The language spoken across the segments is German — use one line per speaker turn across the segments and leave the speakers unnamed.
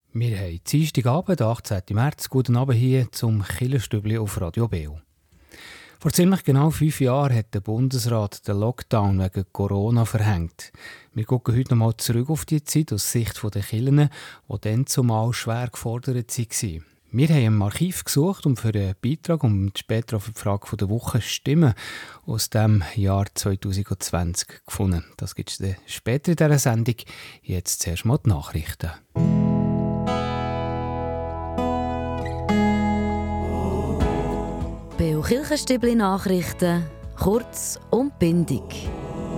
Wir haben Dienstagabend, 18. März. Guten Abend hier zum Kirchenstübli auf Radio Beo. Vor ziemlich genau 5 Jahren hat der Bundesrat den Lockdown wegen Corona verhängt. Wir schauen heute noch mal zurück auf die Zeit aus Sicht der Kirchen, die dann zumal schwer gefordert waren. Wir haben im Archiv gesucht und für einen Beitrag und später auf die Frage der Woche Stimmen aus dem Jahr 2020 gefunden. Das gibt es später in dieser Sendung. Jetzt zuerst mal die Nachrichten.
Beo Kirchenstübli Nachrichten, kurz und bindig.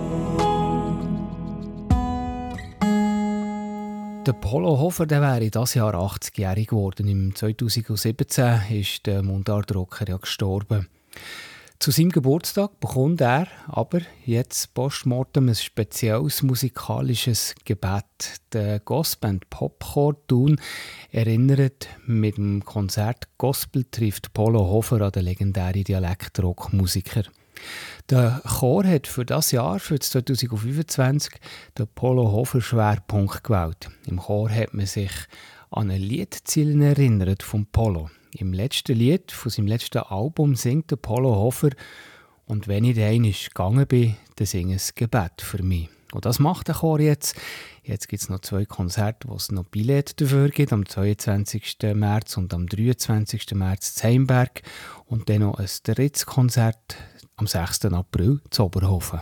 Der Polo Hofer wäre dieses Jahr 80-jährig geworden. Im 2017 ist der Mundartrocker ja gestorben. Zu seinem Geburtstag bekommt er aber jetzt postmortem ein spezielles musikalisches Gebet. Der Gospelband Popchor Thun erinnert mit dem Konzert «Gospel trifft Polo Hofer» an den legendären Dialektrockmusiker. Der Chor hat für das Jahr, für 2025, den Polo Hofer Schwerpunkt gewählt. Im Chor hat man sich an ein Liedzielen erinnert vom Polo. Im letzten Lied von seinem letzten Album singt der Polo Hofer «Und wenn ich einmal gegangen bin, dann singe ein Gebet für mich». Und das macht der Chor jetzt. Jetzt gibt es noch 2 Konzerte, wo es noch Billett dafür gibt, am 22. März und am 23. März in Heimberg. Und dann noch ein drittes Konzert am 6. April in Oberhofen.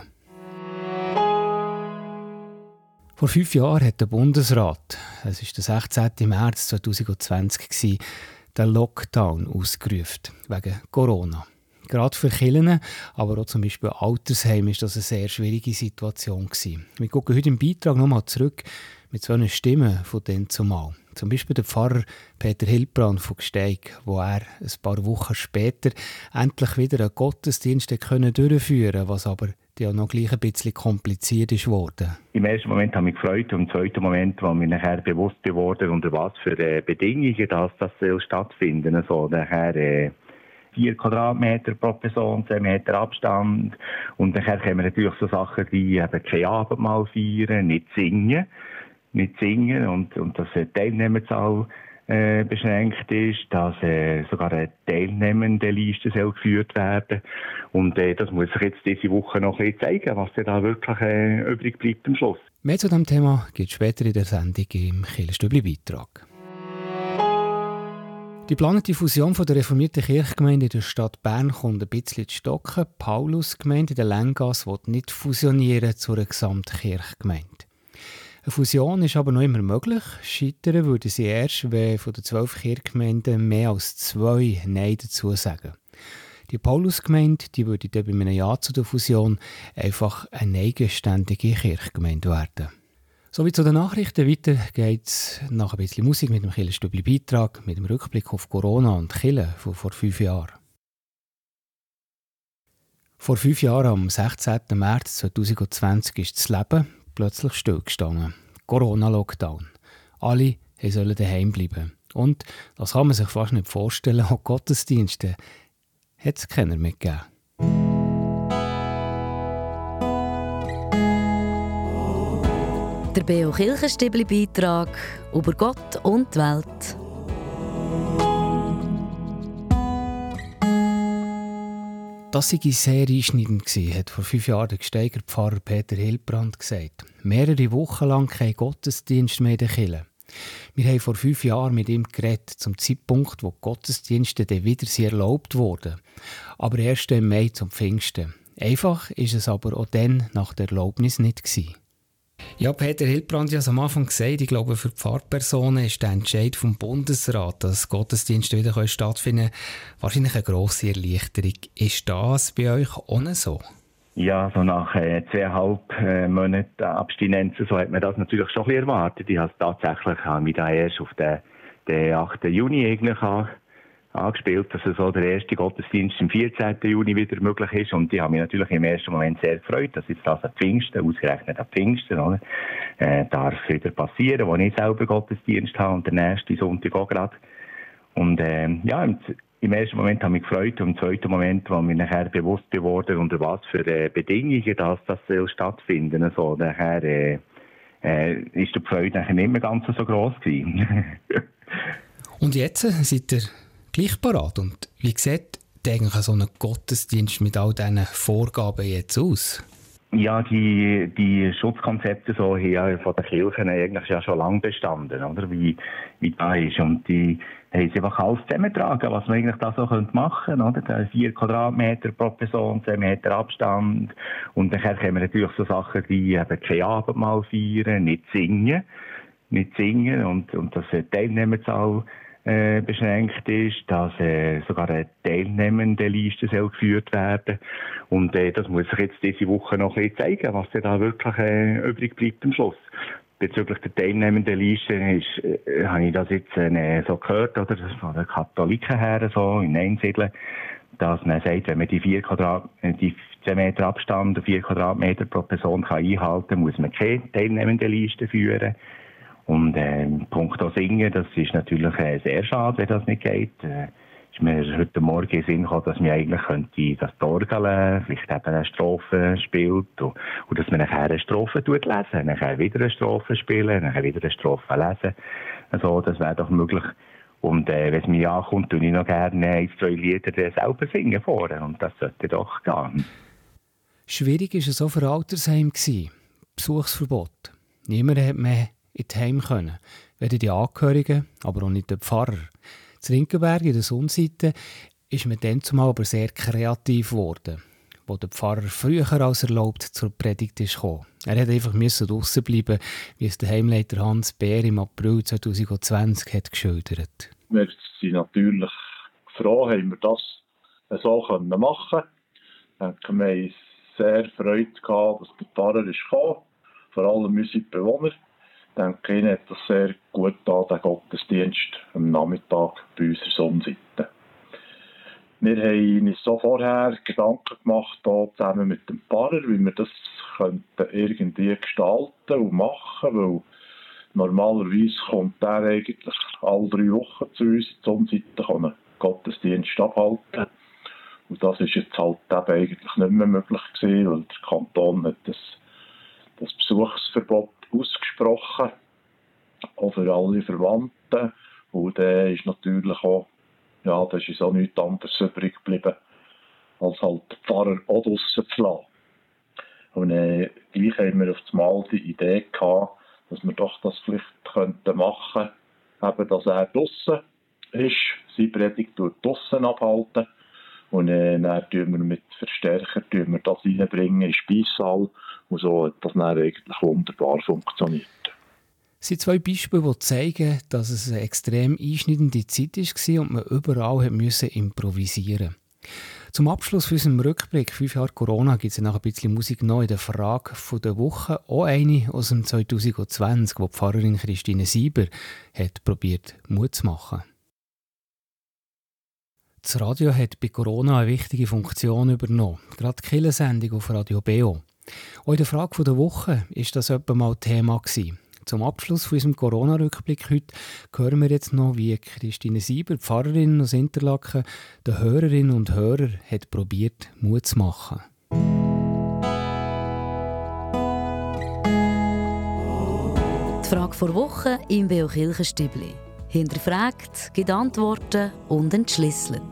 Vor 5 Jahren hat der Bundesrat, es war der 16. März 2020, den Lockdown ausgerufen, wegen Corona. Gerade für Kirchen, aber auch zum Beispiel Altersheim, war das eine sehr schwierige Situation gewesen. Wir schauen heute im Beitrag nochmal zurück mit so einer Stimme von dann zumal. Zum Beispiel der Pfarrer Peter Hilbrand von Gsteig, wo er ein paar Wochen später endlich wieder einen Gottesdienst durchführen konnte, was aber ja noch gleich ein bisschen kompliziert ist worden.
Im ersten Moment habe ich mich gefreut und im zweiten Moment, wo mir nachher bewusst geworden, unter was für Bedingungen das stattfinden soll. Also nachher 4 Quadratmeter pro Person, 10 Meter Abstand. Und nachher kommen natürlich so Sachen wie eben kein Abendmahl feiern, nicht singen und dass die Teilnehmerzahl beschränkt ist, dass sogar eine Teilnehmendenliste geführt werden. Und das muss sich jetzt diese Woche noch ein bisschen zeigen, was da wirklich übrig bleibt am Schluss.
Mehr zu diesem Thema gibt es später in der Sendung im Kirchenstübli-Beitrag. Die geplante Fusion der reformierten Kirchgemeinde in der Stadt Bern kommt ein bisschen zu stocken. Die Paulusgemeinde in der Länggasse will nicht fusionieren zu einer Gesamtkirchgemeinde. Eine Fusion ist aber noch immer möglich. Scheitern würde sie erst, wenn von den 12 Kirchgemeinden mehr als 2 Nein dazu sagen. Die Paulusgemeinde würde dann bei einem Ja zu der Fusion einfach eine eigenständige Kirchgemeinde werden. Sowie zu den Nachrichten. Weiter geht es nach ein bisschen Musik mit dem Kirchenstübli-Beitrag, mit dem Rückblick auf Corona und Kirche von vor 5 Jahren. Vor 5 Jahren, am 16. März 2020, ist das Leben plötzlich stillgestanden. Corona-Lockdown. Alle sollen daheim bleiben. Und, das kann man sich fast nicht vorstellen, auch Gottesdienste hat es keiner mehr gegeben.
Der Beo Kirchenstübli-Beitrag über Gott und die Welt.
Das sei sehr einschneidend gewesen, hat vor 5 Jahren der Gsteiger Pfarrer Peter Hilbrand gesagt. Mehrere Wochen lang kein Gottesdienst mehr in der Kirche. Wir haben vor 5 Jahren mit ihm geredet, zum Zeitpunkt, wo die Gottesdienste dann wieder erlaubt wurden. Aber erst im Mai zum Pfingsten. Einfach ist es aber auch dann nach der Erlaubnis nicht gewesen. Ja, Peter Hilbrand hat es am Anfang gesagt, ich glaube, für die Pfarrpersonen ist der Entscheid vom Bundesrat, dass Gottesdienste wieder stattfinden können, wahrscheinlich eine grosse Erleichterung. Ist das bei euch auch nicht so?
Ja, so nach 2,5 Monaten Abstinenz, so hat man das natürlich schon ein bisschen erwartet. Ich habe tatsächlich mich da erst auf den 8. Juni eigentlich angespielt, dass so der erste Gottesdienst am 14. Juni wieder möglich ist. Und ich habe mich natürlich im ersten Moment sehr gefreut, dass jetzt das an Pfingsten, ausgerechnet an Pfingsten, oder, darf wieder passieren, wo ich selber Gottesdienst habe und der nächste Sonntag auch gerade. Und ja, im ersten Moment habe ich mich gefreut und im zweiten Moment, wo mir nachher bewusst geworden, unter was für Bedingungen das stattfinden soll. Nachher ist die Freude nachher nicht mehr ganz so gross gewesen.
Und jetzt seid ihr gleich parat. Und wie sieht eigentlich so ein Gottesdienst mit all diesen Vorgaben jetzt aus?
Ja, die Schutzkonzepte so hier von den Kirchen eigentlich ja schon lange bestanden, oder? Wie da ist. Und die haben sie einfach alles zusammengetragen, was man eigentlich da so machen könnte, oder? 4 Quadratmeter pro Person, 10 Meter Abstand. Und dann kommen natürlich so Sachen wie eben kein Abendmahl feiern, nicht singen und dass die Teilnehmerzahl beschränkt ist, dass sogar eine Teilnehmendenliste soll geführt werden. Und das muss sich jetzt diese Woche noch ein bisschen zeigen, was da wirklich übrig bleibt am Schluss. Bezüglich der Teilnehmendenliste habe ich das jetzt so gehört, oder von den Katholiken her, so in Einsiedeln, dass man sagt, wenn man die 10 Meter Abstand und 4 Quadratmeter pro Person kann einhalten, muss man keine Teilnehmendenliste führen. Und punkto Singen, das ist natürlich sehr schade, wenn das nicht geht. Ist mir heute Morgen in den Sinn gekommen, dass man eigentlich könnte das Orgel vielleicht eben eine Strophe spielt und dass man nachher eine Strophe lesen, nachher wieder eine Strophe spielen, nachher wieder eine Strophe lesen. Also, das wäre doch möglich. Und wenn es mir ankommt, tue ich noch gerne 1, 2 Lieder selber singen vorne. Und das sollte doch gehen.
Schwierig war es auch für Altersheim. Besuchsverbot. Niemand hat mehr in die Heim können. Weder die Angehörigen, aber auch nicht der Pfarrer. In Rinkenberg, in der Sonnseite, ist man dann zumal aber sehr kreativ geworden, wo der Pfarrer früher als erlaubt zur Predigt ist gekommen. Er musste einfach draussen bleiben, wie es der Heimleiter Hans Bär im April 2020 hat geschildert.
Wir sind natürlich froh, haben wir das so machen können. Wir haben sehr Freude gehabt, dass der Pfarrer ist gekommen, vor allem unsere Bewohner. Ich denke, ihnen hat das sehr gut getan, den Gottesdienst am Nachmittag bei unserer Sonnenseite. Wir haben uns so vorher Gedanken gemacht, hier zusammen mit dem Pfarrer, wie wir das irgendwie gestalten und machen, weil normalerweise kommt er eigentlich alle 3 Wochen zu uns in die Sonnenseite, kann einen Gottesdienst abhalten. Und das ist jetzt halt eben eigentlich nicht mehr möglich gewesen, weil der Kanton hat das Besuchsverbot ausgesprochen, auch für alle Verwandten. Und da ist natürlich auch, ja, da ist uns auch nichts anderes übrig geblieben, als halt den Pfarrer auch draussen zu lassen. Und gleich haben wir auf einmal die Idee gehabt, dass wir doch das vielleicht machen könnten, eben, dass er draussen ist, seine Predigt draussen abhalten. Und dann tun wir mit Verstärker das reinbringen in den Speissaal. Und so hat das dann eigentlich wunderbar funktioniert.
Es sind 2 Beispiele, die zeigen, dass es eine extrem einschneidende Zeit war und man überall improvisieren musste. Zum Abschluss von unserem Rückblick 5 Jahre Corona gibt es noch ein bisschen Musik neu in der Frage der Woche. Auch eine aus dem 2020, wo die Pfarrerin Christine Sieber hat probiert, Mut zu machen. Das Radio hat bei Corona eine wichtige Funktion übernommen, gerade die Kirchensendung auf Radio BO. Auch in der Frage der Woche war das etwa mal Thema gewesen. Zum Abschluss von unserem Corona-Rückblick heute hören wir jetzt noch, wie Christine Sieber, Pfarrerin aus Interlaken, den Hörerinnen und Hörern hat probiert, Mut zu machen.
Die Frage der Woche im BO Kirchenstübli. Hinterfragt, gibt Antworten und entschlüsselt.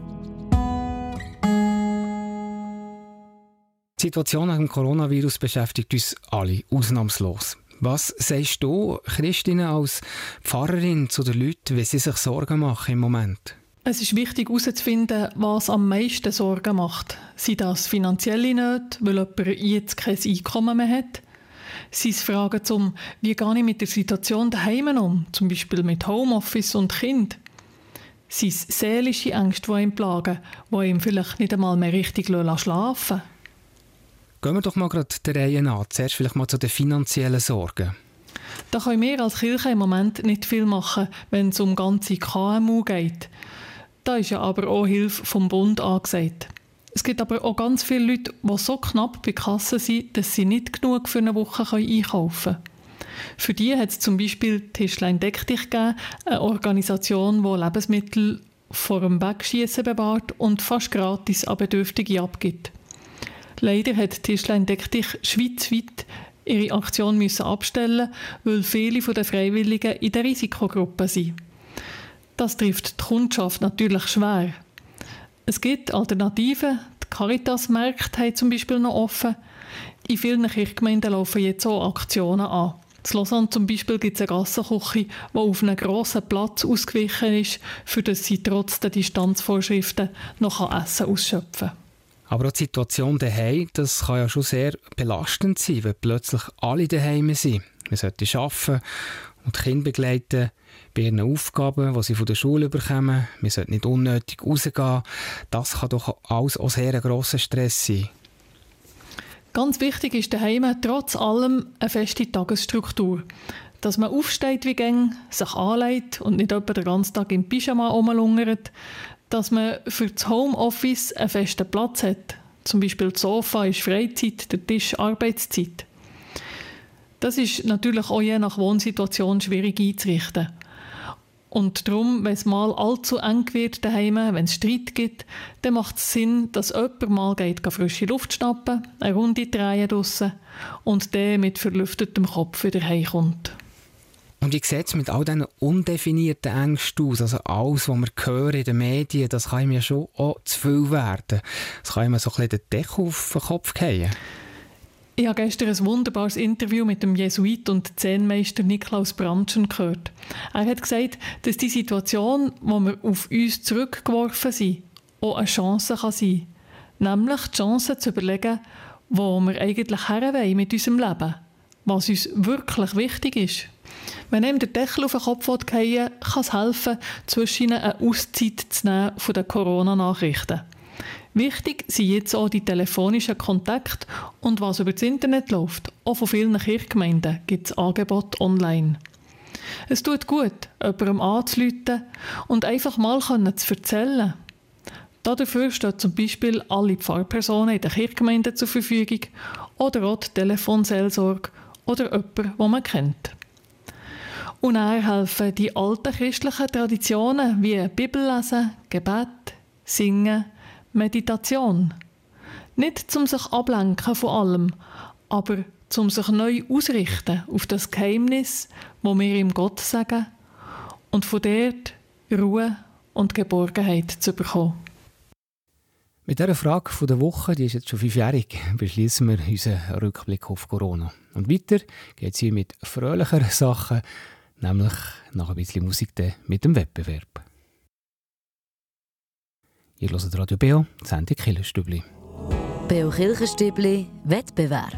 Die Situation nach dem Coronavirus beschäftigt uns alle, ausnahmslos. Was sagst du, Christine, als Pfarrerin zu den Leuten, wenn sie sich Sorgen machen im Moment?
Es ist wichtig herauszufinden, was am meisten Sorgen macht. Sind das finanzielle Nöte, weil jemand jetzt kein Einkommen mehr hat? Sind es Fragen zum, wie gehe ich mit der Situation daheim um, zum Beispiel mit Homeoffice und Kind? Sind es seelische Ängste, die ihn plagen, die ihm vielleicht nicht einmal mehr richtig schlafen lassen?
Gehen wir doch mal gerade der Reihe nach. Zuerst vielleicht mal zu den finanziellen Sorgen.
Da können wir als Kirche im Moment nicht viel machen, wenn es um ganze KMU geht. Da ist ja aber auch Hilfe vom Bund angesagt. Es gibt aber auch ganz viele Leute, die so knapp bei Kasse sind, dass sie nicht genug für eine Woche einkaufen können. Für die hat es zum Beispiel Tischlein Deck dich gegeben, eine Organisation, die Lebensmittel vor dem Wegschiessen bewahrt und fast gratis an Bedürftige abgibt. Leider hat Tischlein Deck dich schweizweit ihre Aktion müssen abstellen, weil viele der Freiwilligen in der Risikogruppe sind. Das trifft die Kundschaft natürlich schwer. Es gibt Alternativen. Die Caritas-Märkte haben zum Beispiel noch offen. In vielen Kirchgemeinden laufen jetzt auch Aktionen an. In Lausanne zum Beispiel gibt es eine Gassenküche, die auf einem grossen Platz ausgewichen ist, für das sie trotz der Distanzvorschriften noch Essen ausschöpfen kann.
Aber auch die Situation daheim, das kann ja schon sehr belastend sein, wenn plötzlich alle daheim sind. Man sollte arbeiten und die Kinder begleiten bei ihren Aufgaben, die sie von der Schule bekommen. Man sollte nicht unnötig rausgehen. Das kann doch alles auch sehr ein grosser Stress sein.
Ganz wichtig ist daheim trotz allem eine feste Tagesstruktur. Dass man aufsteht wie gäng, sich anlegt und nicht etwa den ganzen Tag im Pyjama rumlungert. Dass man für das Homeoffice einen festen Platz hat. Zum Beispiel das Sofa ist Freizeit, der Tisch Arbeitszeit. Das ist natürlich auch je nach Wohnsituation schwierig einzurichten. Und darum, wenn es mal allzu eng wird daheim, wenn es Streit gibt, dann macht es Sinn, dass jemand mal geht frische Luft schnappen, eine Runde drehen draussen und dann mit verlüftetem Kopf wieder heimkommt.
Und wie sieht es mit all diesen undefinierten Ängsten aus? Also alles, was wir hören in den Medien, das kann mir schon auch zu viel werden. Das kann mir so ein bisschen den Deckel auf den Kopf fallen.
Ich habe gestern ein wunderbares Interview mit dem Jesuit und Zen-Meister Niklaus Brandtschen gehört. Er hat gesagt, dass die Situation, wo wir auf uns zurückgeworfen sind, auch eine Chance kann sein. Nämlich die Chance zu überlegen, wo wir eigentlich her wollen mit unserem Leben. Was uns wirklich wichtig ist. Wenn einem der Deckel auf den Kopf fallen will, kann es helfen, zwischen eine Auszeit zu nehmen von den Corona-Nachrichten. Wichtig sind jetzt auch die telefonischen Kontakte und was über das Internet läuft. Auch von vielen Kirchgemeinden gibt es Angebote online. Es tut gut, jemandem anzurufen und einfach mal zu erzählen. Dafür stehen zum Beispiel alle Pfarrpersonen in den Kirchgemeinden zur Verfügung oder auch die Telefonseelsorge oder jemand, den man kennt. Und dann helfen die alten christlichen Traditionen wie Bibellesen, Gebet, Singen, Meditation. Nicht zum sich ablenken von allem, aber zum sich neu ausrichten auf das Geheimnis, das wir ihm Gott sagen, und von dort Ruhe und Geborgenheit zu bekommen.
Mit dieser Frage der Woche, die ist jetzt schon 5-jährig, beschließen wir unseren Rückblick auf Corona. Und weiter geht es hier mit fröhlicheren Sachen, nämlich nach ein bisschen Musik mit dem Wettbewerb. Ihr hört Radio Beo, die Sendung Kirchenstübli.
Beo Kirchenstübli Wettbewerb.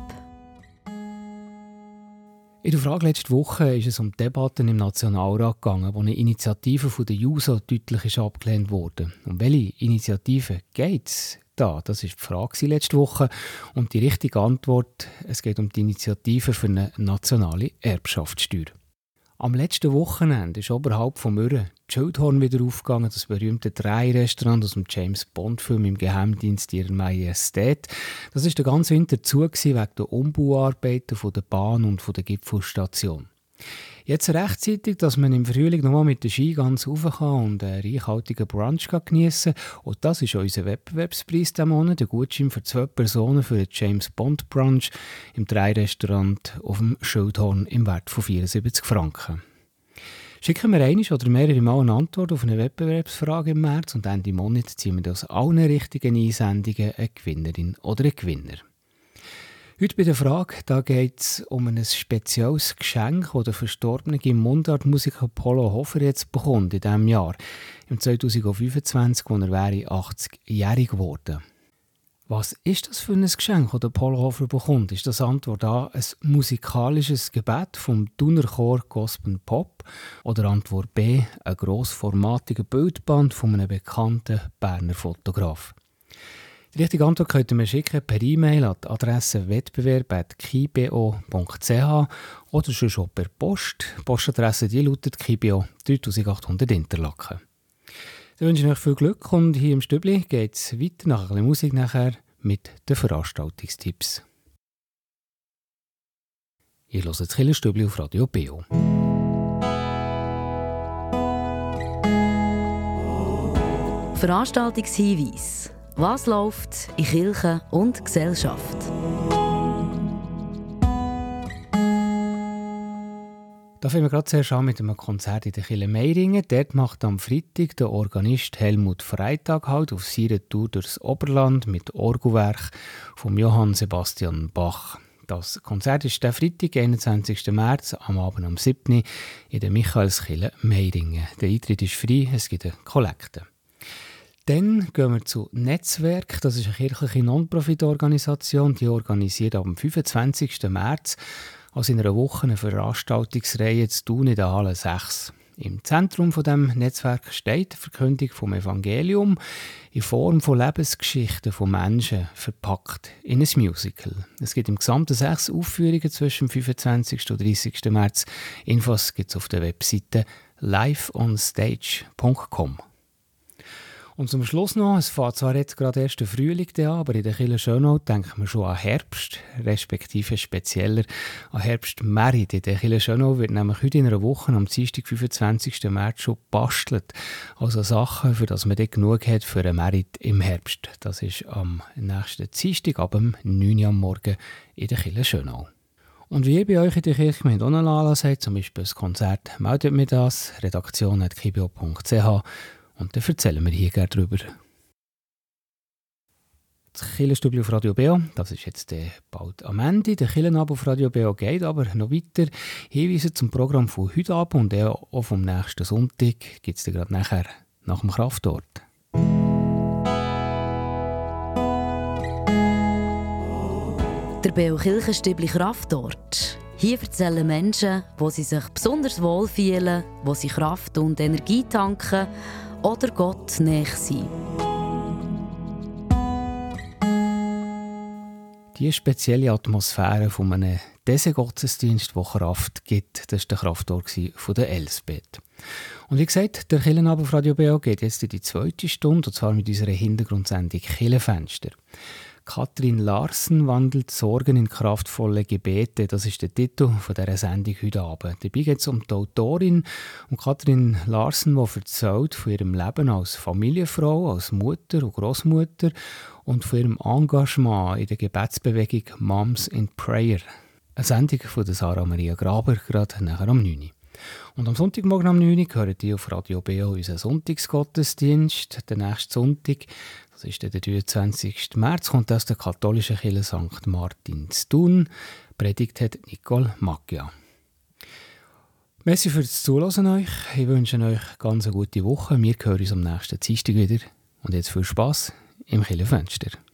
In der Frage letzte Woche ist es um Debatten im Nationalrat gegangen, wo eine Initiative von der JUSO deutlich ist abgelehnt wurde. Um welche Initiative geht es da? Das war die Frage letzte Woche. Und die richtige Antwort, es geht um die Initiative für eine nationale Erbschaftssteuer. Am letzten Wochenende ist oberhalb von Mürren die Schildhorn wieder aufgegangen, das berühmte Drei-Restaurant aus dem James-Bond-Film im Geheimdienst Ihrer Majestät. Das war den ganzen Winter zu wegen der Umbauarbeiten von der Bahn und von der Gipfelstation. Jetzt rechtzeitig, dass man im Frühling nochmal mit der Ski ganz rauf kann und einen reichhaltigen Brunch geniessen kann. Und das ist unser Wettbewerbspreis diesen Monat, der Gutschein für 2 Personen für den James-Bond-Brunch im Drei-Restaurant auf dem Schildhorn im Wert von 74 Franken. Schicken wir einmal oder mehrere Mal eine Antwort auf eine Wettbewerbsfrage im März und Ende Monat ziehen wir aus allen richtigen Einsendungen eine Gewinnerin oder einen Gewinner. Heute bei der Frage geht es um ein spezielles Geschenk, das der verstorbene Mundartmusiker Polo Hofer jetzt bekommt in diesem Jahr, im 2025, wo er wäre 80-jährig geworden. Was ist das für ein Geschenk, das der Polo Hofer bekommt? Ist das Antwort A ein musikalisches Gebet vom Thuner Chor Gospel Pop oder Antwort B ein grossformatiger Bildband von einem bekannten Berner Fotograf? Die richtige Antwort könnt ihr mir schicken per E-Mail an die Adresse wettbewerb@kibo.ch oder schon per Post. Die Postadresse die lautet Kibio 3800 Interlaken. Dann wünsche ich euch viel Glück und hier im Stübli geht es weiter nach ein bisschen Musik nachher mit den Veranstaltungstipps. Ihr hört das Kirchenstübli auf Radio Beo.
Veranstaltungshinweis. Was läuft in Kirche und Gesellschaft?
Da fangen wir gerade zuerst an mit einem Konzert in der Kirche Meiringen. Dort macht am Freitag der Organist Helmut Freitag halt auf seiner Tour durchs Oberland mit Orgelwerk von Johann Sebastian Bach. Das Konzert ist der Freitag, 21. März, am Abend um 7 Uhr in der Michaelskirche Meiringen. Der Eintritt ist frei, es gibt eine Kollekte. Dann gehen wir zu Netzwerk. Das ist eine kirchliche Non-Profit-Organisation, die organisiert am 25. März also in einer Woche eine Veranstaltungsreihe zu tun in der Halle 6. Im Zentrum von dem Netzwerk steht die Verkündung vom Evangelium in Form von Lebensgeschichten von Menschen verpackt in ein Musical. Es gibt im Gesamten 6 Aufführungen zwischen dem 25. und 30. März. Infos gibt es auf der Webseite liveonstage.com. Und zum Schluss noch, es fährt zwar jetzt gerade erst der Frühling an, aber in der Kirche Schönau denkt man schon an Herbst, respektive spezieller an Herbstmerit. In der Kirche Schönau wird nämlich heute in einer Woche, am Dienstag, 25. März, schon gebastelt. Also Sachen, für das man dort genug hat für einen Merit im Herbst. Das ist am nächsten Dienstag, ab dem 9 Uhr am Morgen in der Kirche Schönau. Und wie ihr bei euch in der Kirchgemeinde auch einen Anlass habt, zum Beispiel ein Konzert, meldet mir das, redaktion@kibio.ch. Und dann erzählen wir hier gerne darüber. Das Kirchenstübli auf Radio BO, das ist jetzt bald am Ende. Der Kirchenabend auf Radio BO geht aber noch weiter. Hinweise zum Programm von heute Abend und auch vom nächsten Sonntag gibt es dann gerade nachher nach dem Kraftort.
Der BO Kirchenstübli Kraftort. Hier erzählen Menschen, wo sie sich besonders wohl fühlen, wo sie Kraft und Energie tanken oder Gott näher sind.
Die spezielle Atmosphäre von einem Gottesdienst, der Kraft gibt, das war der Kraftort von der Elsbeth. Und wie gesagt, der Kirchenabend auf Radio BO geht jetzt in die 2. Stunde, und zwar mit unserer Hintergrundsendung Kirchenfenster. Katrin Larsen wandelt Sorgen in kraftvolle Gebete. Das ist der Titel dieser Sendung heute Abend. Dabei geht es um die Autorin, um Katrin Larsen, die erzählt von ihrem Leben als Familienfrau, als Mutter und Großmutter und von ihrem Engagement in der Gebetsbewegung Moms in Prayer. Eine Sendung von Sarah Maria Graber, gerade nachher um 9 Uhr. Und am Sonntagmorgen um 9 Uhr hören die auf Radio BO unseren Sonntagsgottesdienst. Der nächste Sonntag, das ist der 23. März, kommt aus der katholischen Kirche St. Martin zu Thun. Predigt hat Nicole Macchia. Merci fürs Zuhören euch. Ich wünsche euch ganz eine gute Woche. Wir hören uns am nächsten Dienstag wieder. Und jetzt viel Spass im Kirchenfenster.